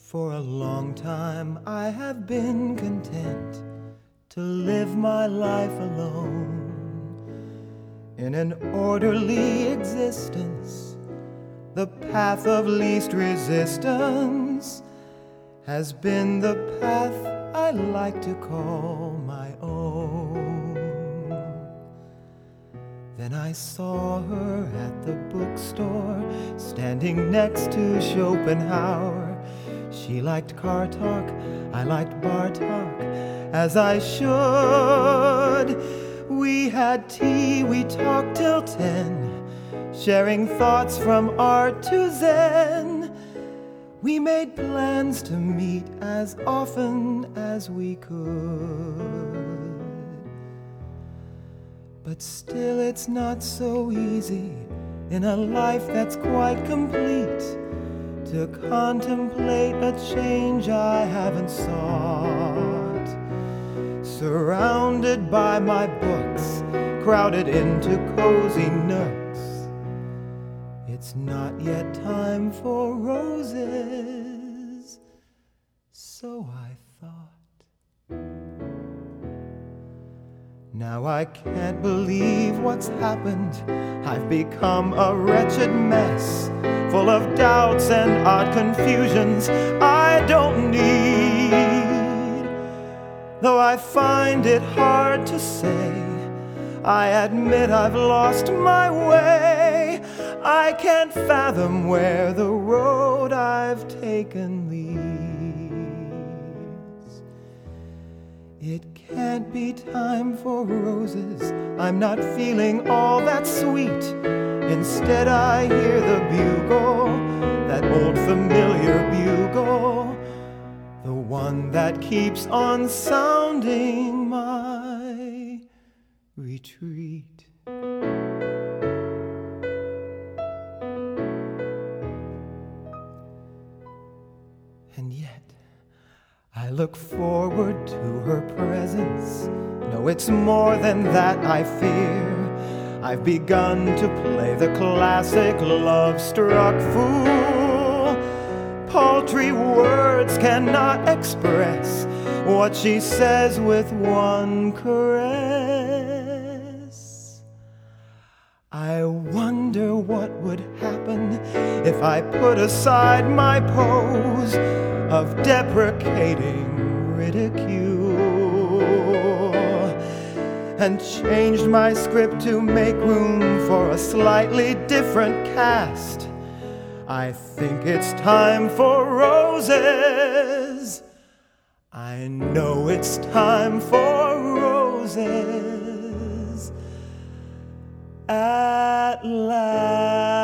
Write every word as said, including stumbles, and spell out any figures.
For a long time I have been content to live my life alone in an orderly existence. The path of least resistance has been the path I like to call my own. Then I saw her at the bookstore, standing next to Schopenhauer. She liked car talk, I liked bar talk, as I should. We had tea, we talked till ten, sharing thoughts from art to Zen. We made plans to meet as often as we could. But still it's not so easy in a life that's quite complete to contemplate a change I haven't sought. Surrounded by my books, crowded into cozy nooks, it's not yet time for roses, so I thought. Now I can't believe what's happened. I've become a wretched mess, full of doubts and odd confusions I don't need. Though I find it hard to say, I admit I've lost my way. I can't fathom where the road I've taken leads. It can't be time for roses, I'm not feeling all that sweet. Instead I hear the bugle, that old familiar bugle, the one that keeps on sounding my retreat. And yet I look forward to her presence. No, it's more than that I fear. I've begun to play the classic love-struck fool. Paltry words cannot express what she says with one caress. I wonder what would happen if I put aside my pose of deprecating ridicule and changed my script to make room for a slightly different cast. I think it's time for roses. I know it's time for roses at last.